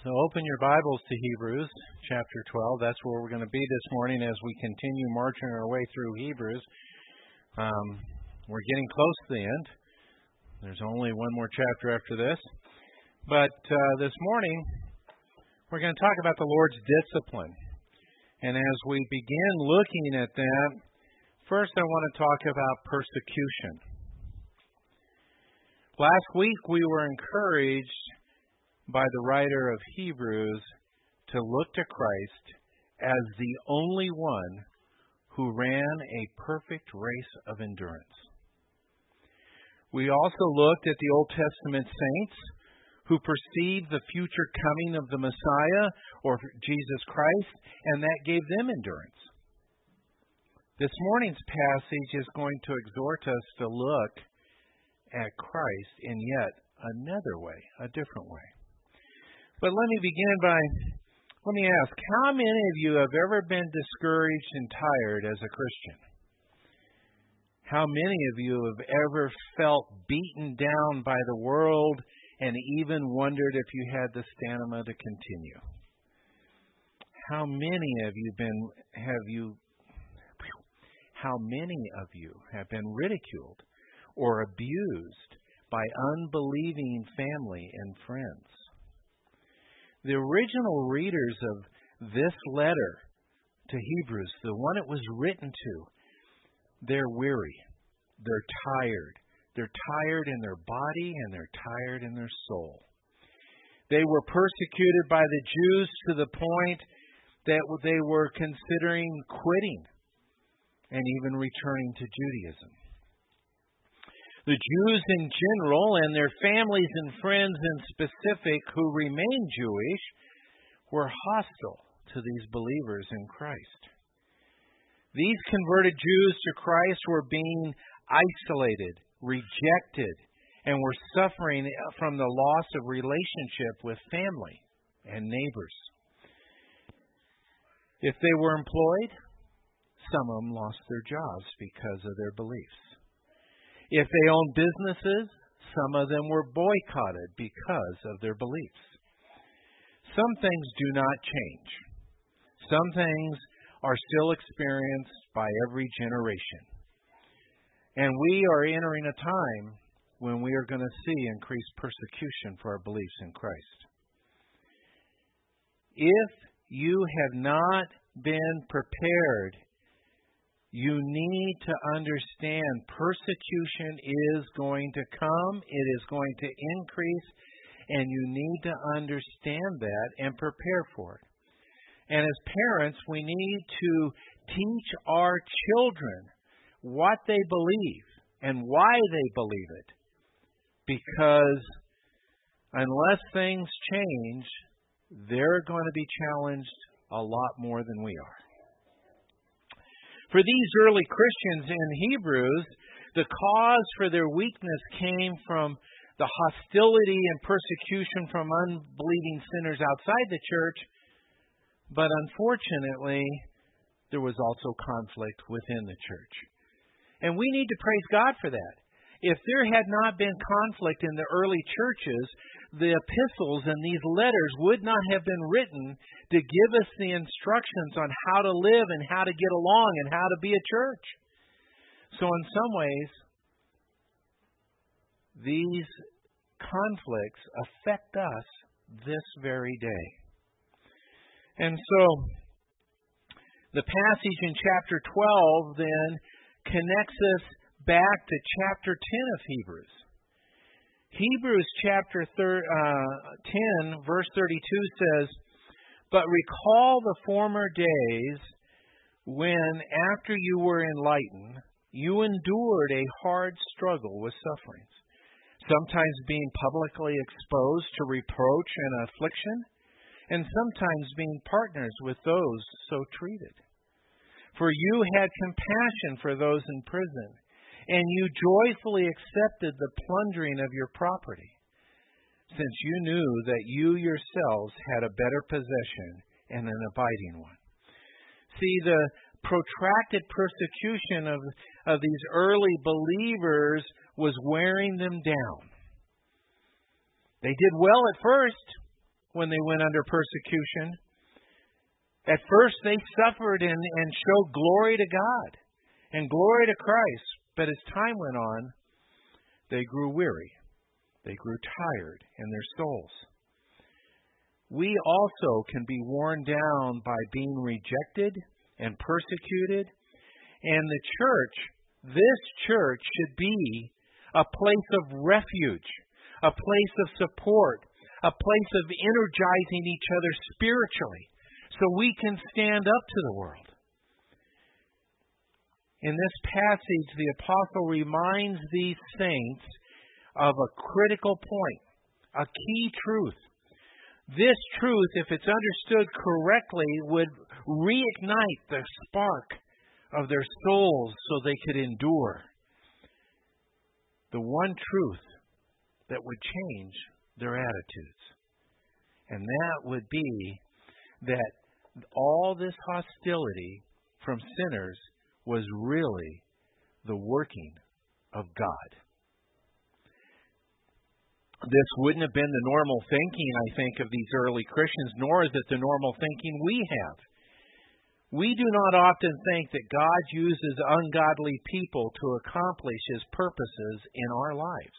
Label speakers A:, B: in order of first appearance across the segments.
A: So open your Bibles to Hebrews chapter 12. That's where we're going to be this morning as we continue marching our way through Hebrews. We're getting close to the end. There's only one more chapter after this. But this morning, we're going to talk about the Lord's discipline. And as we begin looking at that, first I want to talk about persecution. Last week we were encouraged by the writer of Hebrews to look to Christ as the only one who ran a perfect race of endurance. We also looked at the Old Testament saints who perceived the future coming of the Messiah or Jesus Christ, and that gave them endurance. This morning's passage is going to exhort us to look at Christ in yet another way, a different way. But let me ask, how many of you have ever been discouraged and tired as a Christian? How many of you have ever felt beaten down by the world and even wondered if you had the stamina to continue? How many of you have been ridiculed or abused by unbelieving family and friends? The original readers of this letter to Hebrews, the one it was written to, they're weary. They're tired. They're tired in their body and they're tired in their soul. They were persecuted by the Jews to the point that they were considering quitting and even returning to Judaism. The Jews in general and their families and friends in specific who remained Jewish were hostile to these believers in Christ. These converted Jews to Christ were being isolated, rejected, and were suffering from the loss of relationship with family and neighbors. If they were employed, some of them lost their jobs because of their beliefs. If they owned businesses, some of them were boycotted because of their beliefs. Some things do not change. Some things are still experienced by every generation. And we are entering a time when we are going to see increased persecution for our beliefs in Christ. If you have not been prepared, you need to understand persecution is going to come, it is going to increase, and you need to understand that and prepare for it. And as parents, we need to teach our children what they believe and why they believe it. Because unless things change, they're going to be challenged a lot more than we are. For these early Christians in Hebrews, the cause for their weakness came from the hostility and persecution from unbelieving sinners outside the church, but unfortunately, there was also conflict within the church. And we need to praise God for that. If there had not been conflict in the early churches, the epistles and these letters would not have been written to give us the instructions on how to live and how to get along and how to be a church. So in some ways, these conflicts affect us this very day. And so, the passage in chapter 12 then connects us back to chapter 10 of Hebrews. Hebrews chapter 10, verse 32 says, "But recall the former days when, after you were enlightened, you endured a hard struggle with sufferings, sometimes being publicly exposed to reproach and affliction, and sometimes being partners with those so treated. For you had compassion for those in prison, and you joyfully accepted the plundering of your property, since you knew that you yourselves had a better possession and an abiding one." See, the protracted persecution of these early believers was wearing them down. They did well at first. when they went under persecution. At first, they suffered and showed glory to God and glory to Christ. But as time went on, they grew weary. They grew tired in their souls. We also can be worn down by being rejected and persecuted. And the church, this church, should be a place of refuge, a place of support, a place of energizing each other spiritually so we can stand up to the world. In this passage, the apostle reminds these saints of a critical point, a key truth. This truth, if it's understood correctly, would reignite the spark of their souls so they could endure. The one truth that would change their attitudes. And that would be that all this hostility from sinners was really the working of God. This wouldn't have been the normal thinking, I think, of these early Christians, nor is it the normal thinking we have. We do not often think that God uses ungodly people to accomplish His purposes in our lives.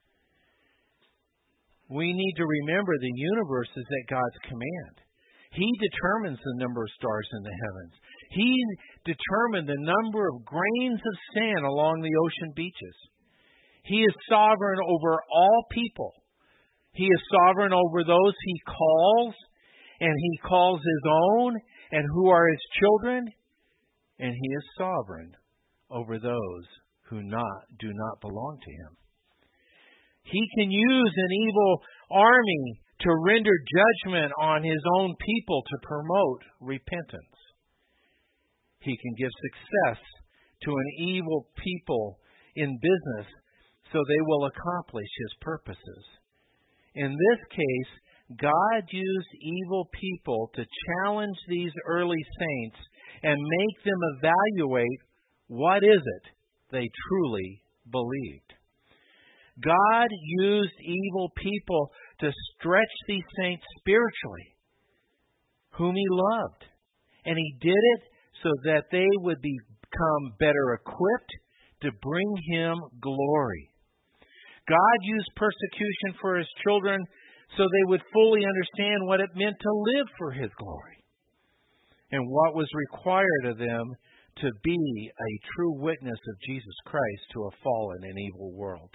A: We need to remember the universe is at God's command. He determines the number of stars in the heavens. He determined the number of grains of sand along the ocean beaches. He is sovereign over all people. He is sovereign over those He calls, and He calls His own, and who are His children. And He is sovereign over those who do not belong to Him. He can use an evil army to render judgment on His own people to promote repentance. He can give success to an evil people in business so they will accomplish His purposes. In this case, God used evil people to challenge these early saints and make them evaluate what is it they truly believed. God used evil people to stretch these saints spiritually, whom He loved. And He did it so that they would become better equipped to bring Him glory. God used persecution for His children so they would fully understand what it meant to live for His glory and what was required of them to be a true witness of Jesus Christ to a fallen and evil world.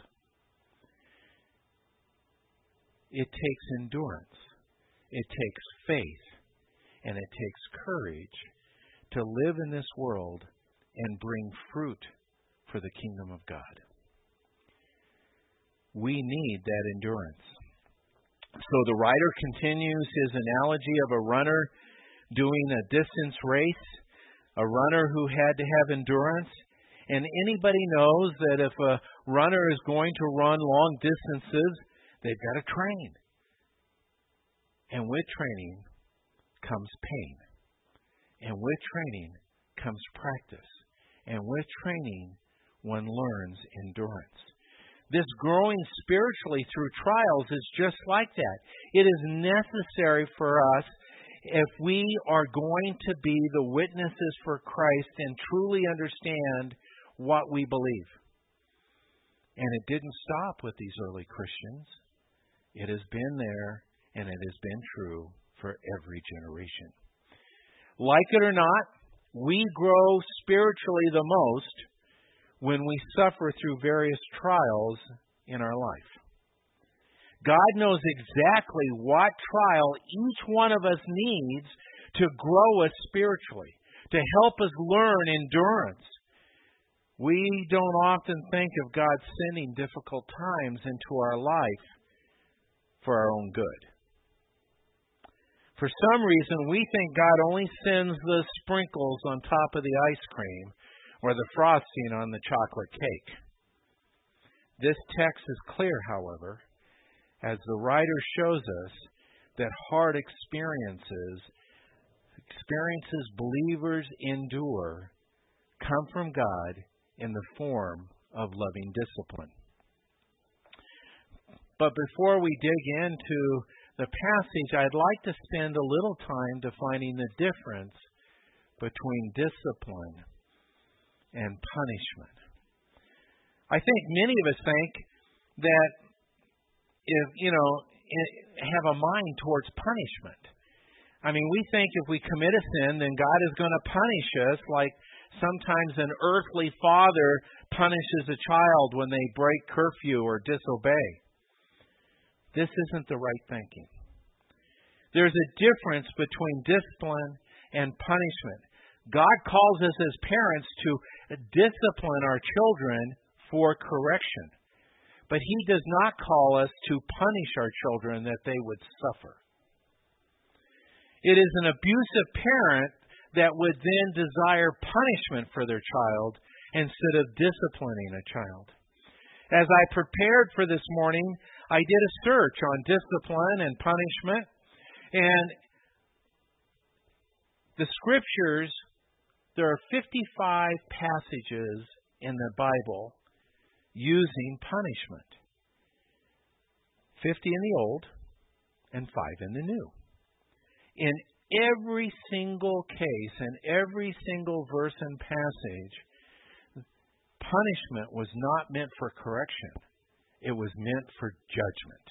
A: It takes endurance, it takes faith, and it takes courage to live in this world and bring fruit for the kingdom of God. We need that endurance. So the writer continues his analogy of a runner doing a distance race, a runner who had to have endurance. And anybody knows that if a runner is going to run long distances, they've got to train. And with training comes pain. And with training comes practice. And with training, one learns endurance. This growing spiritually through trials is just like that. It is necessary for us if we are going to be the witnesses for Christ and truly understand what we believe. And it didn't stop with these early Christians. It has been there, and it has been true for every generation. Like it or not, we grow spiritually the most when we suffer through various trials in our life. God knows exactly what trial each one of us needs to grow us spiritually, to help us learn endurance. We don't often think of God sending difficult times into our life for our own good. For some reason, we think God only sends the sprinkles on top of the ice cream or the frosting on the chocolate cake. This text is clear, however, as the writer shows us that hard experiences believers endure come from God in the form of loving discipline. But before we dig into the passage, I'd like to spend a little time defining the difference between discipline and punishment. I think many of us think that have a mind towards punishment. I mean, we think if we commit a sin, then God is going to punish us like sometimes an earthly father punishes a child when they break curfew or disobey. This isn't the right thinking. There's a difference between discipline and punishment. God calls us as parents to discipline our children for correction. But He does not call us to punish our children that they would suffer. It is an abusive parent that would then desire punishment for their child instead of disciplining a child. As I prepared for this morning, I did a search on discipline and punishment, and the Scriptures, there are 55 passages in the Bible using punishment. 50 in the Old and 5 in the New. In every single case and every single verse and passage, punishment was not meant for correction. It was meant for judgment.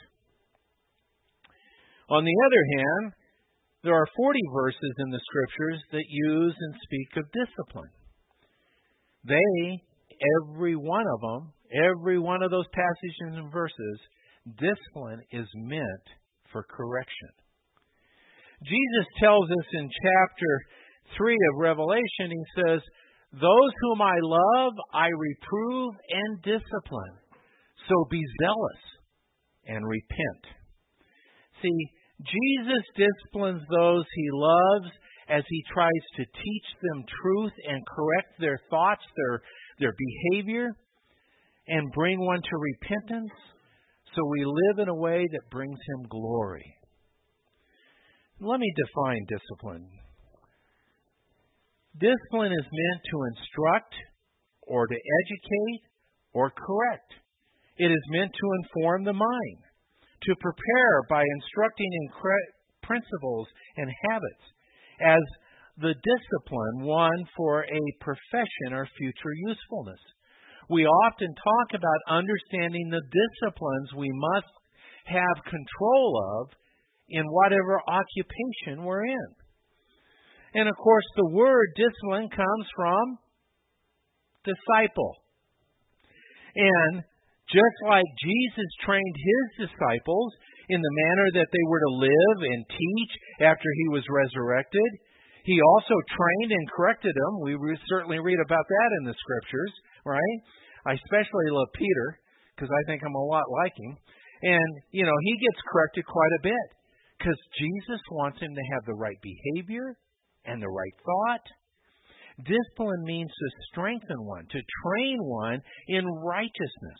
A: On the other hand, there are 40 verses in the Scriptures that use and speak of discipline. Every one of them, every one of those passages and verses, discipline is meant for correction. Jesus tells us in chapter 3 of Revelation, He says, "Those whom I love, I reprove and discipline. So be zealous and repent." See, Jesus disciplines those He loves as He tries to teach them truth and correct their thoughts, their behavior, and bring one to repentance, so we live in a way that brings Him glory. Let me define discipline. Discipline is meant to instruct or to educate or correct. It is meant to inform the mind, to prepare by instructing in principles and habits as the discipline one for a profession or future usefulness. We often talk about understanding the disciplines we must have control of in whatever occupation we're in. And of course, the word discipline comes from disciple. And just like Jesus trained His disciples in the manner that they were to live and teach after He was resurrected, He also trained and corrected them. We certainly read about that in the Scriptures, right? I especially love Peter because I think I'm a lot like him. And, he gets corrected quite a bit because Jesus wants him to have the right behavior and the right thought. Discipline means to strengthen one, to train one in righteousness.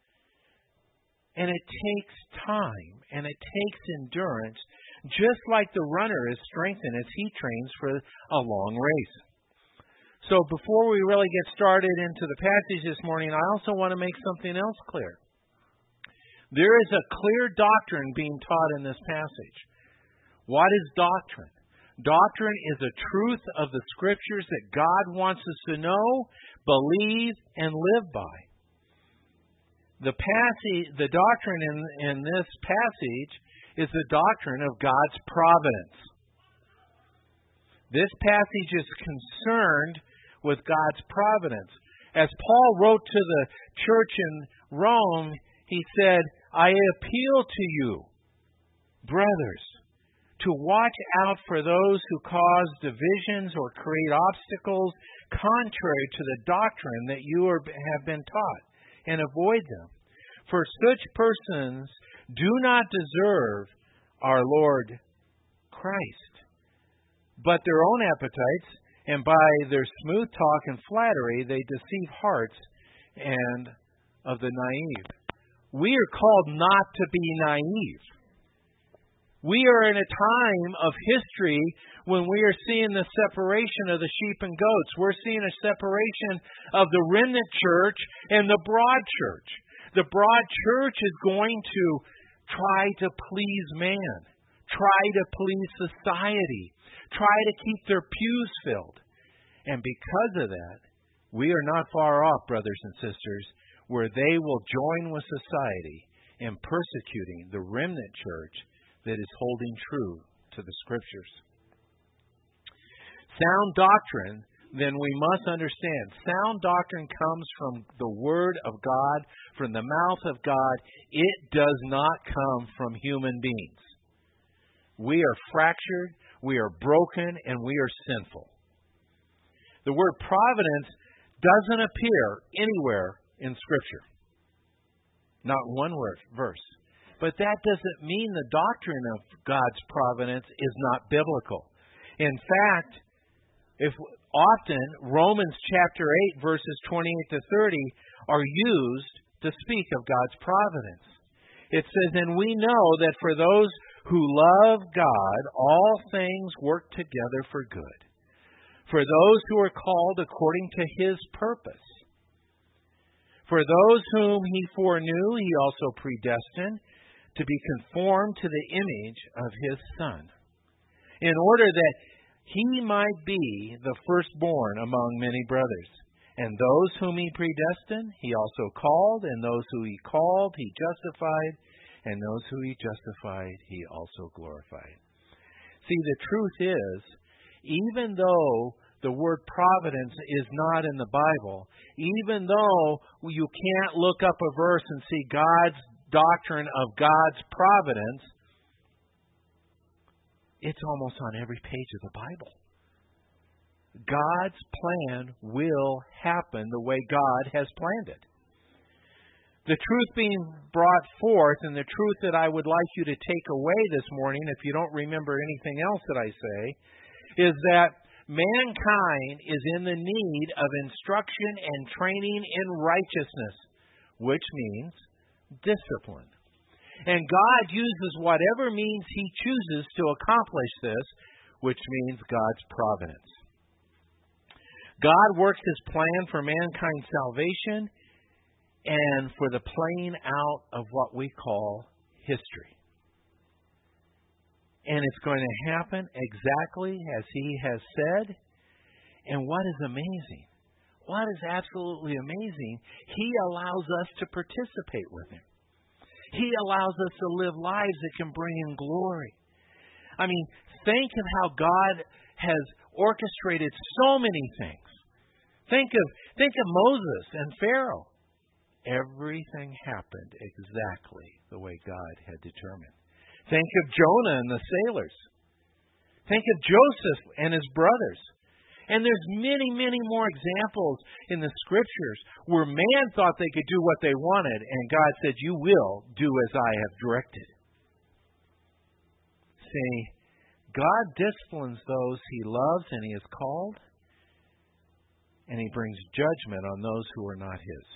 A: And it takes time and it takes endurance, just like the runner is strengthened as he trains for a long race. So before we really get started into the passage this morning, I also want to make something else clear. There is a clear doctrine being taught in this passage. What is doctrine? Doctrine is a truth of the Scriptures that God wants us to know, believe, and live by. The doctrine in this passage is the doctrine of God's providence. This passage is concerned with God's providence. As Paul wrote to the church in Rome, he said, "I appeal to you, brothers, to watch out for those who cause divisions or create obstacles contrary to the doctrine that you have been taught, and avoid them. For such persons do not deserve our Lord Christ, but their own appetites, and by their smooth talk and flattery they deceive hearts and of the naive." We are called not to be naive. We are in a time of history when we are seeing the separation of the sheep and goats. We're seeing a separation of the remnant church and the broad church. The broad church is going to try to please man. try to please society, try to keep their pews filled. And because of that, we are not far off, brothers and sisters, where they will join with society in persecuting the remnant church that is holding true to the Scriptures. Sound doctrine, then we must understand, sound doctrine comes from the Word of God, from the mouth of God. It does not come from human beings. We are fractured, we are broken, and we are sinful. The word providence doesn't appear anywhere in Scripture. Not one verse. But that doesn't mean the doctrine of God's providence is not biblical. In fact, if often Romans chapter 8 verses 28 to 30 are used to speak of God's providence. It says, "And we know that for those who love God, all things work together for good. For those who are called according to His purpose. For those whom He foreknew, He also predestined to be conformed to the image of His Son, in order that He might be the firstborn among many brothers. And those whom He predestined, He also called, and those who He called, He justified, and those who He justified, He also glorified." See, the truth is, even though the word providence is not in the Bible, even though you can't look up a verse and see God's doctrine of God's providence, it's almost on every page of the Bible. God's plan will happen the way God has planned it. The truth being brought forth, and the truth that I would like you to take away this morning, if you don't remember anything else that I say, is that mankind is in the need of instruction and training in righteousness, which means discipline. And God uses whatever means He chooses to accomplish this, which means God's providence. God works His plan for mankind's salvation and for the playing out of what we call history. And it's going to happen exactly as He has said. And what is amazing, what is absolutely amazing, He allows us to participate with Him. He allows us to live lives that can bring Him glory. I mean, think of how God has orchestrated so many things. Think of Moses and Pharaoh. Everything happened exactly the way God had determined. Think of Jonah and the sailors. Think of Joseph and his brothers. And there's many, many more examples in the Scriptures where man thought they could do what they wanted, and God said, "You will do as I have directed." See, God disciplines those He loves and He has called, and He brings judgment on those who are not His.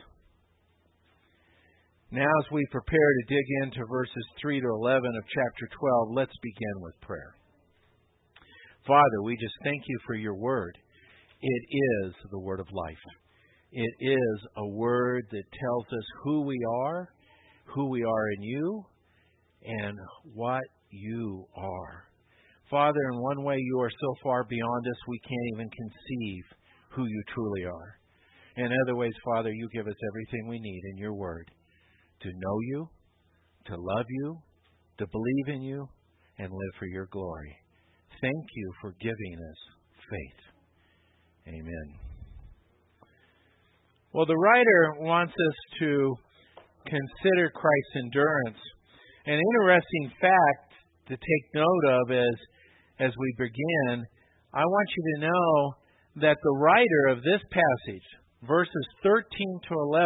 A: Now, as we prepare to dig into verses 3 to 11 of chapter 12, let's begin with prayer. Father, we just thank You for Your Word. It is the Word of life. It is a Word that tells us who we are in You, and what You are. Father, in one way You are so far beyond us we can't even conceive who You truly are. In other ways, Father, You give us everything we need in Your Word to know You, to love You, to believe in You, and live for Your glory. Thank You for giving us faith. Amen. Well, the writer wants us to consider Christ's endurance. An interesting fact to take note of is, as we begin, I want you to know that the writer of this passage, verses 13 to 11,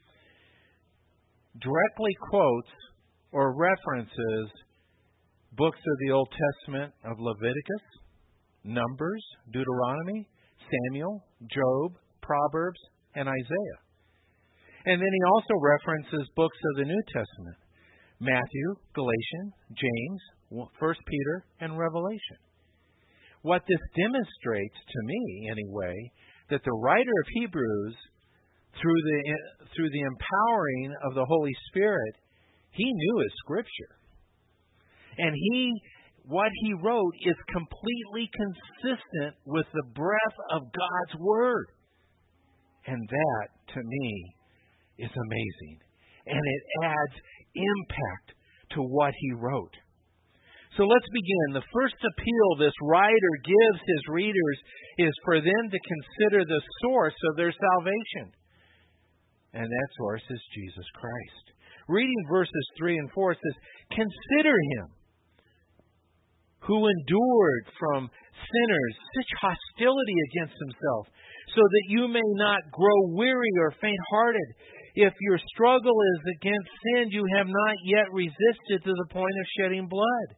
A: directly quotes or references books of the Old Testament of Leviticus, Numbers, Deuteronomy, Samuel, Job, Proverbs, and Isaiah. And then he also references books of the New Testament, Matthew, Galatians, James, 1 Peter, and Revelation. What this demonstrates to me, anyway, that the writer of Hebrews, through the empowering of the Holy Spirit, he knew his Scripture. And he what he wrote is completely consistent with the breath of God's Word. And that, to me, is amazing. And it adds impact to what he wrote. So let's begin. The first appeal this writer gives his readers is for them to consider the source of their salvation. And that source is Jesus Christ. Reading verses 3 and 4 says, "Consider him who endured from sinners such hostility against himself, so that you may not grow weary or faint-hearted. If your struggle is against sin, you have not yet resisted to the point of shedding blood."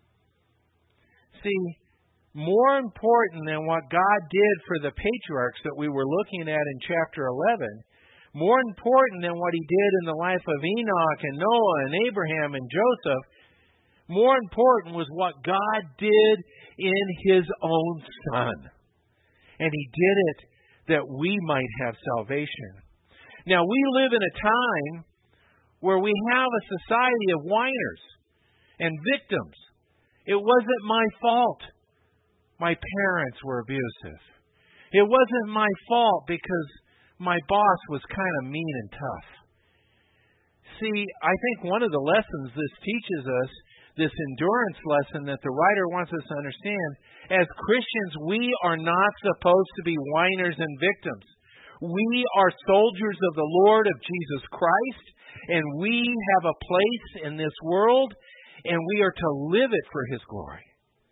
A: See, more important than what God did for the patriarchs that we were looking at in chapter 11, more important than what he did in the life of Enoch and Noah and Abraham and Joseph, more important was what God did in his own Son. And he did it that we might have salvation. Now, we live in a time where we have a society of whiners and victims. It wasn't my fault. My parents were abusive. It wasn't my fault because my boss was kind of mean and tough. See, I think one of the lessons this teaches us, this endurance lesson that the writer wants us to understand, as Christians, we are not supposed to be whiners and victims. We are soldiers of the Lord of Jesus Christ, and we have a place in this world, and we are to live it for his glory.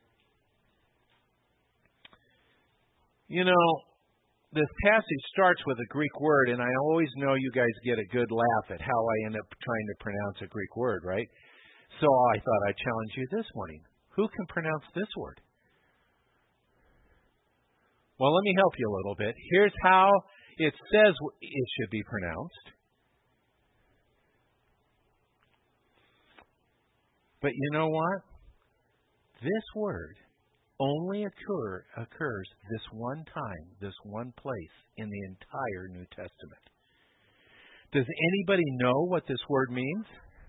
A: You know, this passage starts with a Greek word, and I always know you guys get a good laugh at how I end up trying to pronounce a Greek word, right? So I thought I'd challenge you this morning. Who can pronounce this word? Well, let me help you a little bit. Here's how it says it should be pronounced. But you know what? This word only occurs this one time, this one place in the entire New Testament. Does anybody know what this word means?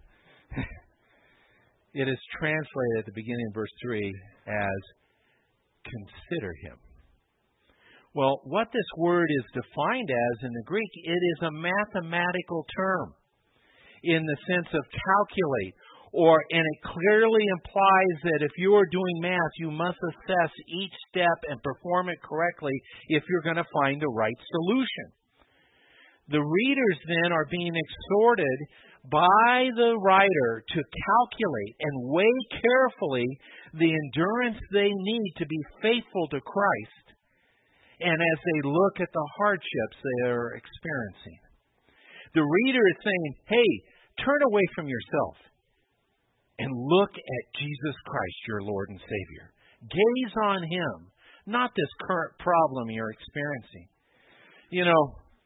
A: It is translated at the beginning of verse 3 as consider him. Well, what this word is defined as in the Greek, it is a mathematical term in the sense of calculate, and it clearly implies that if you are doing math, you must assess each step and perform it correctly if you're going to find the right solution. The readers then are being exhorted by the writer to calculate and weigh carefully the endurance they need to be faithful to Christ, and as they look at the hardships they are experiencing. The reader is saying, hey, turn away from yourself and look at Jesus Christ, your Lord and Savior. Gaze on him, not this current problem you're experiencing. You know,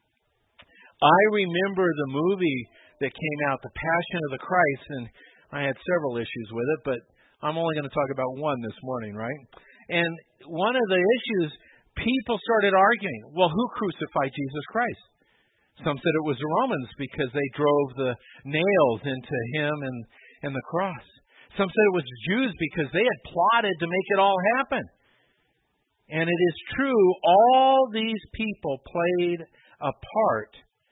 A: I remember the movie that came out, The Passion of the Christ, and I had several issues with it, but I'm only going to talk about one this morning, right? And one of the issues, people started arguing, well, who crucified Jesus Christ? Some said it was the Romans because they drove the nails into him and the cross. Some said it was the Jews because they had plotted to make it all happen. And it is true, all these people played a part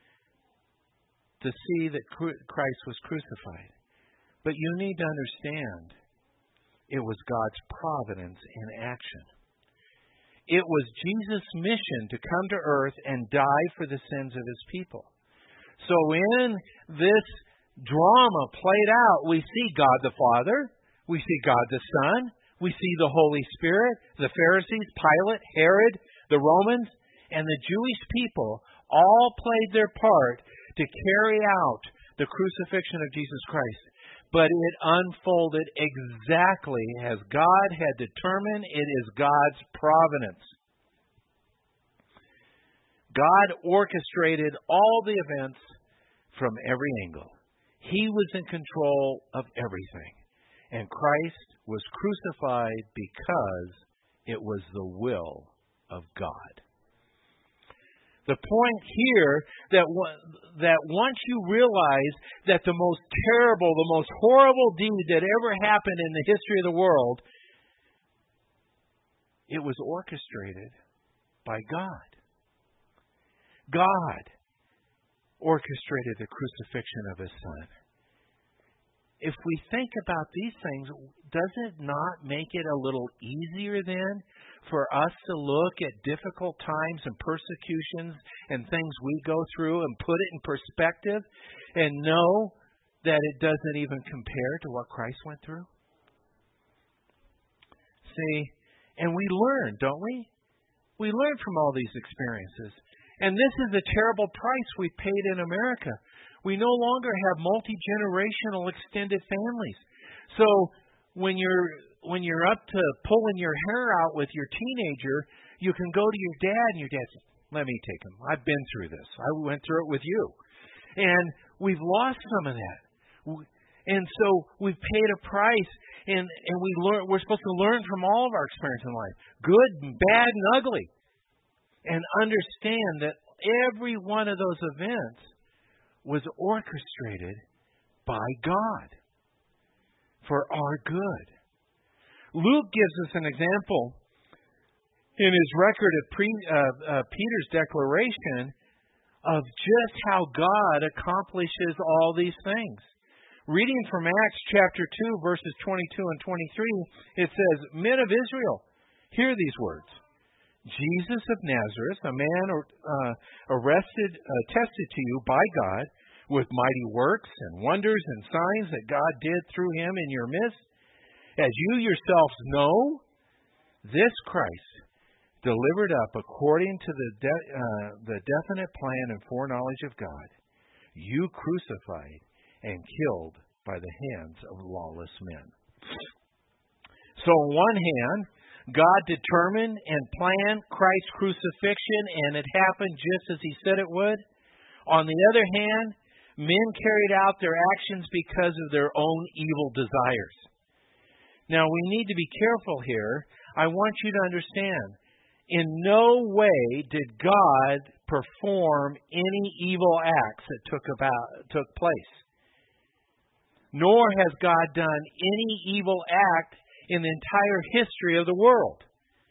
A: to see that Christ was crucified. But you need to understand, it was God's providence in action. It was Jesus' mission to come to earth and die for the sins of his people. So in this drama played out, we see God the Father, we see God the Son, we see the Holy Spirit, the Pharisees, Pilate, Herod, the Romans, and the Jewish people all played their part to carry out the crucifixion of Jesus Christ. But it unfolded exactly as God had determined. It is God's providence. God orchestrated all the events from every angle. He was in control of everything. And Christ was crucified because it was the will of God. The point here that once you realize that the most terrible, the most horrible deed that ever happened in the history of the world It was orchestrated by God. God orchestrated the crucifixion of His Son. If we think about these things, does it not make it a little easier then for us to look at difficult times and persecutions and things we go through and put it in perspective and know that it doesn't even compare to what Christ went through? See, and we learn, don't we? We learn from all these experiences. And this is a terrible price we've paid in America. We no longer have multi-generational extended families. So when you're up to pulling your hair out with your teenager, you can go to your dad and your dad says, "Let me take him. I've been through this. I went through it with you." And we've lost some of that. And so we've paid a price, and we're supposed to learn from all of our experience in life, good and bad and ugly, and understand that every one of those events was orchestrated by God for our good. Luke gives us an example in his record of Peter's declaration of just how God accomplishes all these things. Reading from Acts chapter 2, verses 22 and 23, it says, "Men of Israel, hear these words. Jesus of Nazareth, a man attested to you by God with mighty works and wonders and signs that God did through him in your midst. As you yourselves know, this Christ, delivered up according to the definite plan and foreknowledge of God, you crucified and killed by the hands of lawless men." So on one hand, God determined and planned Christ's crucifixion, and it happened just as He said it would. On the other hand, men carried out their actions because of their own evil desires. Now, we need to be careful here. I want you to understand, in no way did God perform any evil acts that took place. Nor has God done any evil act in the entire history of the world.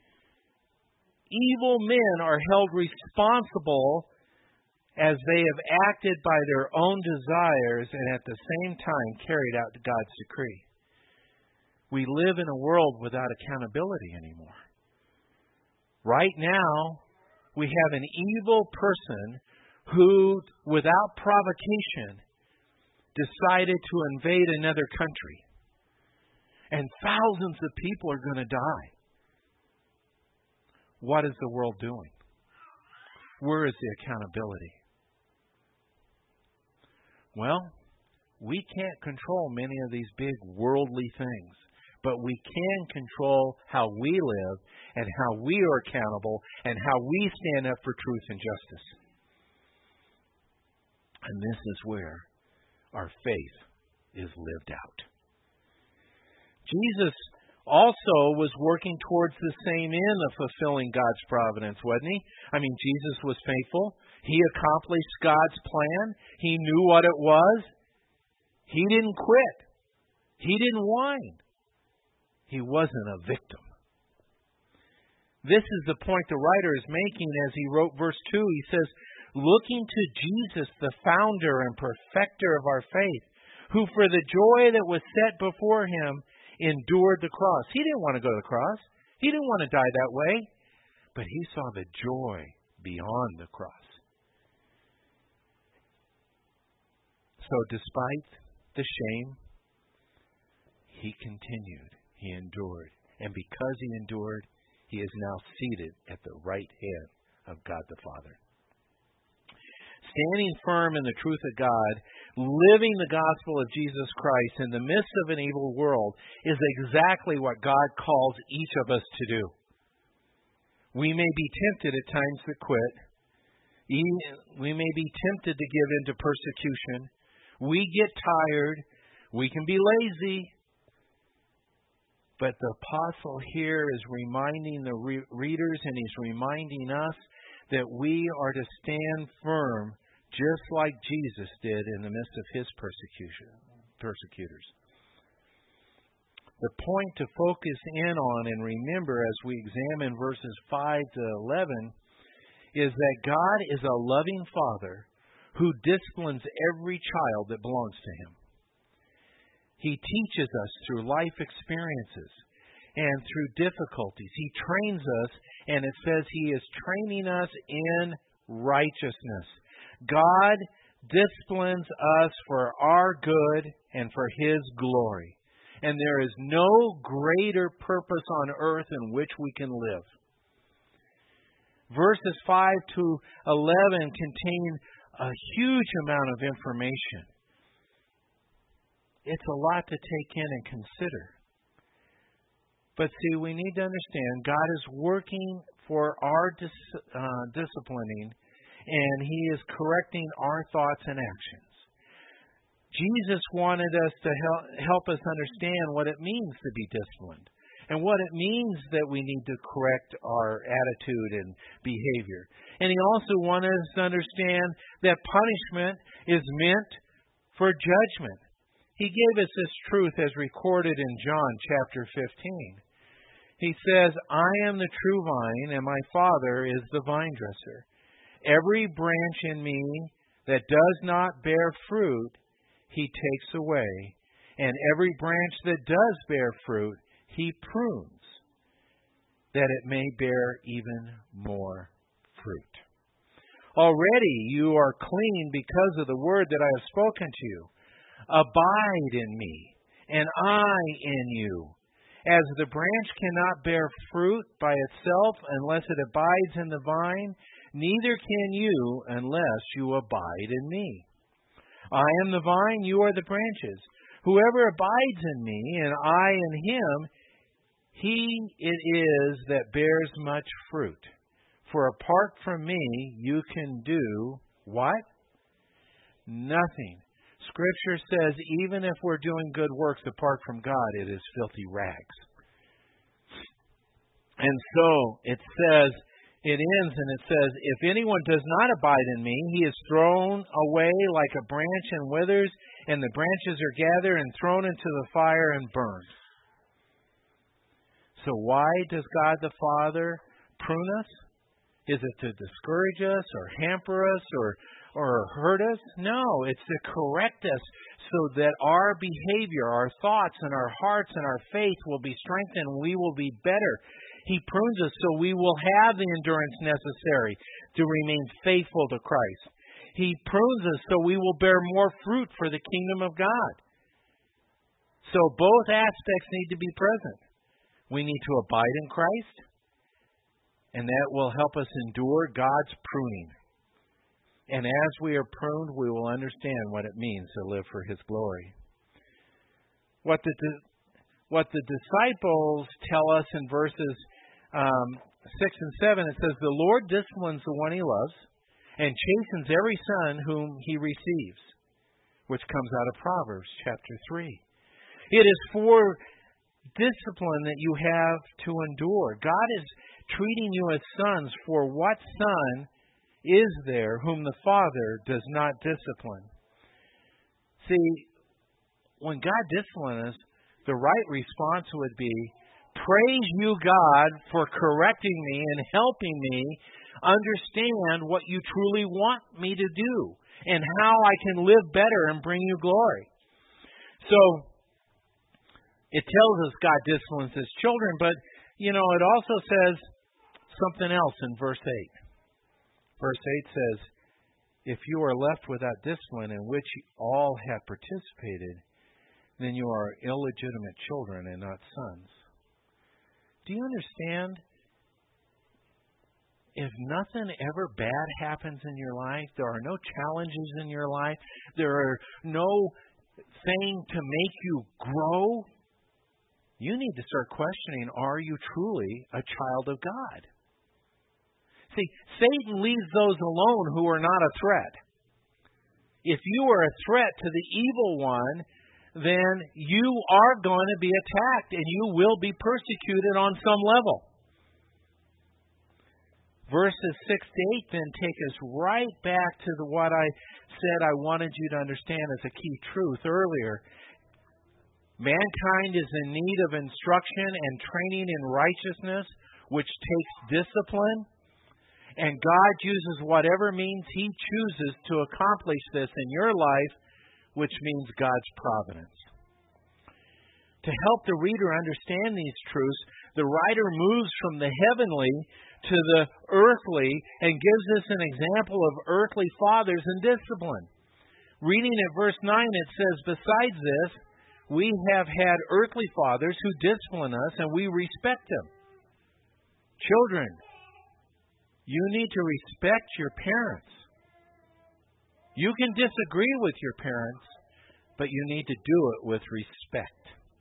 A: Evil men are held responsible as they have acted by their own desires and at the same time carried out God's decree. We live in a world without accountability anymore. Right now, we have an evil person who, without provocation, decided to invade another country. And thousands of people are going to die. What is the world doing? Where is the accountability? Well, we can't control many of these big worldly things, but we can control how we live and how we are accountable and how we stand up for truth and justice. And this is where our faith is lived out. Jesus also was working towards the same end of fulfilling God's providence, wasn't He? I mean, Jesus was faithful. He accomplished God's plan. He knew what it was. He didn't quit. He didn't whine. He wasn't a victim. This is the point the writer is making as he wrote verse 2. He says, "Looking to Jesus, the founder and perfecter of our faith, who for the joy that was set before Him endured the cross." He didn't want to go to the cross. He didn't want to die that way. But He saw the joy beyond the cross. So despite the shame, He continued. He endured. And because He endured, He is now seated at the right hand of God the Father. Standing firm in the truth of God, living the gospel of Jesus Christ in the midst of an evil world is exactly what God calls each of us to do. We may be tempted at times to quit. We may be tempted to give in to persecution. We get tired. We can be lazy. But the apostle here is reminding the readers, and he's reminding us that we are to stand firm just like Jesus did in the midst of His persecutors. The point to focus in on and remember as we examine verses 5 to 11 is that God is a loving Father who disciplines every child that belongs to Him. He teaches us through life experiences and through difficulties. He trains us, and it says He is training us in righteousness. God disciplines us for our good and for His glory. And there is no greater purpose on earth in which we can live. Verses 5 to 11 contain a huge amount of information. It's a lot to take in and consider. But see, we need to understand God is working for our disciplining, and He is correcting our thoughts and actions. Jesus wanted us to help us understand what it means to be disciplined and what it means that we need to correct our attitude and behavior. And He also wanted us to understand that punishment is meant for judgment. He gave us this truth as recorded in John chapter 15. He says, I am the true vine, and my Father is the vine dresser. Every branch in me that does not bear fruit, He takes away, and every branch that does bear fruit, He prunes, that it may bear even more fruit. Already you are clean because of the word that I have spoken to you. Abide in me, and I in you. As the branch cannot bear fruit by itself unless it abides in the vine, neither can you unless you abide in me. I am the vine, you are the branches. Whoever abides in me, and I in him, he it is that bears much fruit. For apart from me, you can do what? Nothing. Scripture says even if we're doing good works apart from God, it is filthy rags. And so it says, it ends and it says, if anyone does not abide in me, he is thrown away like a branch and withers, and the branches are gathered and thrown into the fire and burned. So why does God the Father prune us? Is it to discourage us or hamper us or hurt us? No, it's to correct us so that our behavior, our thoughts, and our hearts and our faith will be strengthened and we will be better. He prunes us so we will have the endurance necessary to remain faithful to Christ. He prunes us so we will bear more fruit for the kingdom of God. So both aspects need to be present. We need to abide in Christ, and that will help us endure God's pruning. And as we are pruned, we will understand what it means to live for His glory. What the disciples tell us in verses 6 and 7, it says, the Lord disciplines the one He loves and chastens every son whom He receives, which comes out of Proverbs chapter 3. It is for discipline that you have to endure. God is treating you as sons, for what son is there whom the Father does not discipline? See, when God disciplines us, the right response would be, praise you, God, for correcting me and helping me understand what you truly want me to do and how I can live better and bring you glory. So, it tells us God disciplines His children, but, it also says something else in verse 8. Verse 8 says, if you are left without discipline in which all have participated, then you are illegitimate children and not sons. Do you understand? If nothing ever bad happens in your life, there are no challenges in your life, there are no thing to make you grow, you need to start questioning, are you truly a child of God? See, Satan leaves those alone who are not a threat. If you are a threat to the evil one, then you are going to be attacked and you will be persecuted on some level. Verses 6 to 8 then take us right back to what I said I wanted you to understand as a key truth earlier. Mankind is in need of instruction and training in righteousness, which takes discipline. And God uses whatever means He chooses to accomplish this in your life, which means God's providence. To help the reader understand these truths, the writer moves from the heavenly to the earthly and gives us an example of earthly fathers and discipline. Reading at verse 9, it says, "Besides this, we have had earthly fathers who discipline us, and we respect them." Children, you need to respect your parents. You can disagree with your parents, but you need to do it with respect.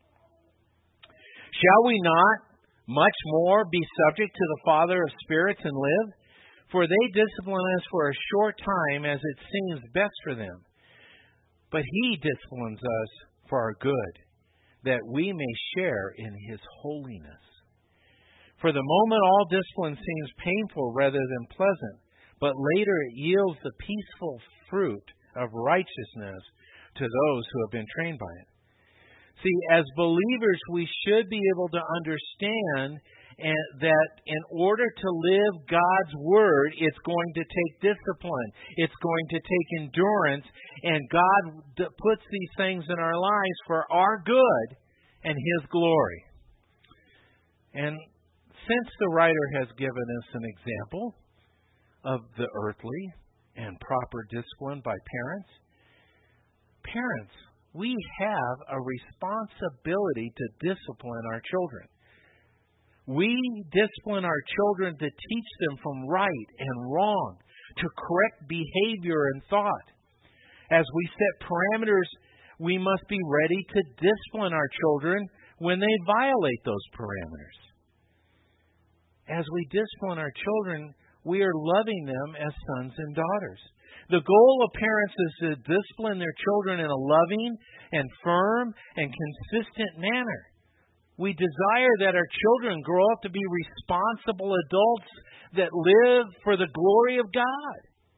A: Shall we not much more be subject to the Father of spirits and live? For they discipline us for a short time as it seems best for them. But He disciplines us for our good, that we may share in His holiness. For the moment all discipline seems painful rather than pleasant, but later it yields the peaceful fruit of righteousness to those who have been trained by it. See, as believers, we should be able to understand that in order to live God's Word, it's going to take discipline. It's going to take endurance. And God puts these things in our lives for our good and His glory. And since the writer has given us an example of the earthly and proper discipline by parents, we have a responsibility to discipline our children. We discipline our children to teach them from right and wrong, to correct behavior and thought. As we set parameters, we must be ready to discipline our children when they violate those parameters. As we discipline our children, we are loving them as sons and daughters. The goal of parents is to discipline their children in a loving and firm and consistent manner. We desire that our children grow up to be responsible adults that live for the glory of God.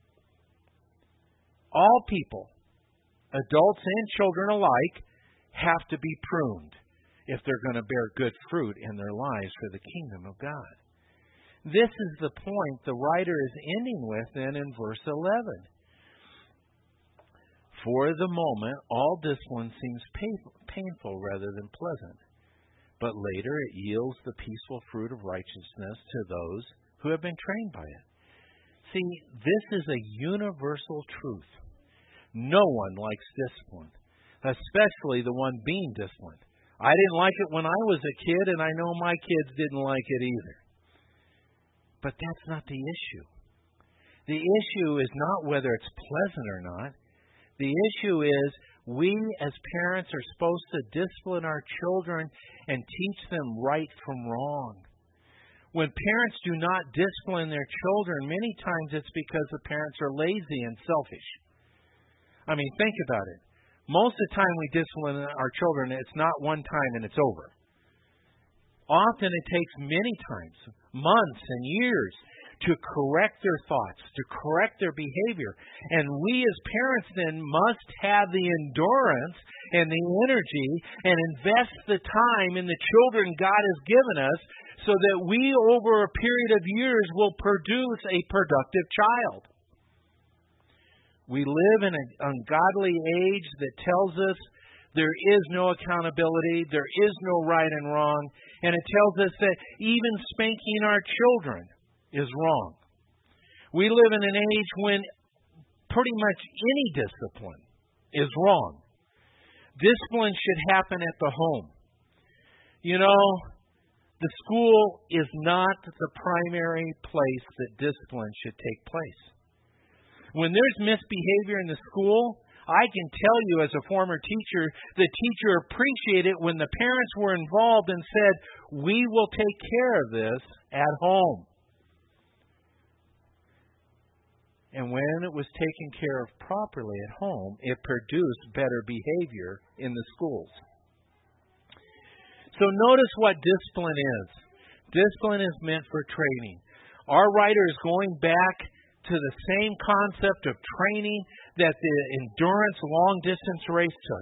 A: All people, adults and children alike, have to be pruned if they're going to bear good fruit in their lives for the kingdom of God. This is the point the writer is ending with then in verse 11. For the moment, all discipline seems painful rather than pleasant, but later it yields the peaceful fruit of righteousness to those who have been trained by it. See, this is a universal truth. No one likes discipline, especially the one being disciplined. I didn't like it when I was a kid, and I know my kids didn't like it either. But that's not the issue. The issue is not whether it's pleasant or not. The issue is we as parents are supposed to discipline our children and teach them right from wrong. When parents do not discipline their children, many times it's because the parents are lazy and selfish. I mean, think about it. Most of the time we discipline our children, it's not one time and it's over. Often it takes many times, months and years, to correct their thoughts, to correct their behavior. And we as parents then must have the endurance and the energy and invest the time in the children God has given us so that we, over a period of years, will produce a productive child. We live in an ungodly age that tells us there is no accountability, there is no right and wrong, and it tells us that even spanking our children is wrong. We live in an age when pretty much any discipline is wrong. Discipline should happen at the home. You know, the school is not the primary place that discipline should take place. When there's misbehavior in the school, I can tell you as a former teacher, the teacher appreciated when the parents were involved and said, we will take care of this at home. And when it was taken care of properly at home, it produced better behavior in the schools. So notice what discipline is. Discipline is meant for training. Our writer is going back to the same concept of training that the endurance long-distance race took.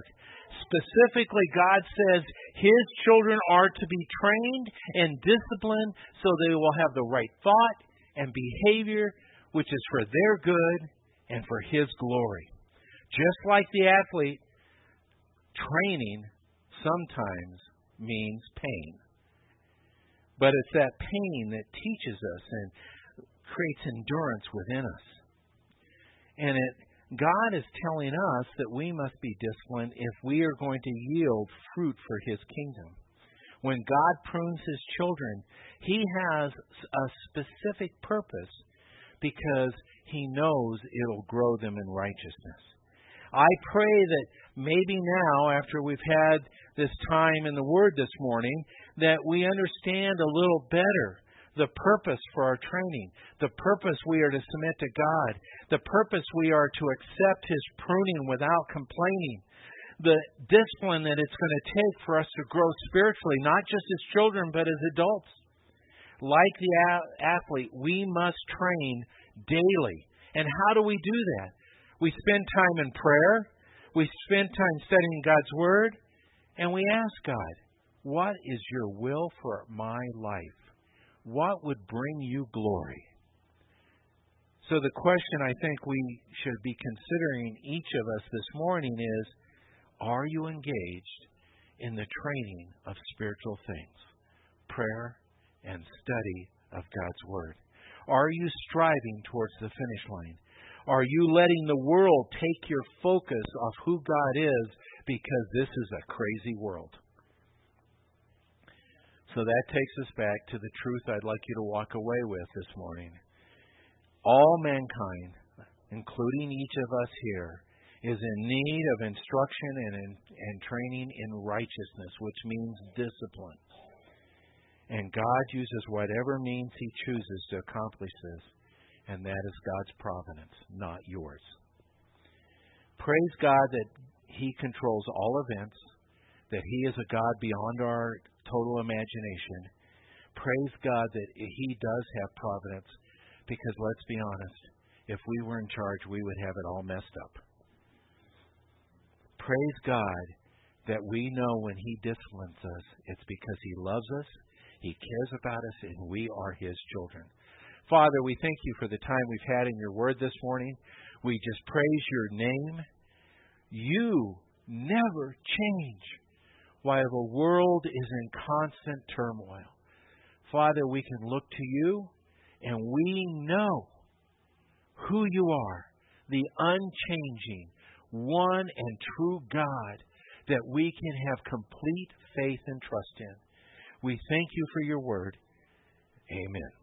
A: Specifically, God says His children are to be trained and disciplined so they will have the right thought and behavior, which is for their good and for His glory. Just like the athlete, training sometimes means pain. But it's that pain that teaches us and creates endurance within us. And God is telling us that we must be disciplined if we are going to yield fruit for His kingdom. When God prunes His children, He has a specific purpose because He knows it'll grow them in righteousness. I pray that maybe now, after we've had this time in the Word this morning, that we understand a little better the purpose for our training, the purpose we are to submit to God, the purpose we are to accept His pruning without complaining, the discipline that it's going to take for us to grow spiritually, not just as children, but as adults. Like the athlete, we must train daily. And how do we do that? We spend time in prayer, we spend time studying God's Word, and we ask God, what is your will for my life? What would bring you glory? So the question I think we should be considering, each of us this morning, is, are you engaged in the training of spiritual things? Prayer and study of God's Word. Are you striving towards the finish line? Are you letting the world take your focus off who God is, because this is a crazy world? So that takes us back to the truth I'd like you to walk away with this morning. All mankind, including each of us here, is in need of instruction and training in righteousness, which means discipline. And God uses whatever means He chooses to accomplish this. And that is God's providence, not yours. Praise God that He controls all events, that He is a God beyond our total imagination. Praise God that He does have providence, because let's be honest, if we were in charge, we would have it all messed up. Praise God that we know when He disciplines us, it's because He loves us, He cares about us, and we are His children. Father, we thank You for the time we've had in Your Word this morning. We just praise Your name. You never change while the world is in constant turmoil. Father, we can look to You, and we know who You are, the unchanging, one and true God that we can have complete faith and trust in. We thank You for Your Word. Amen.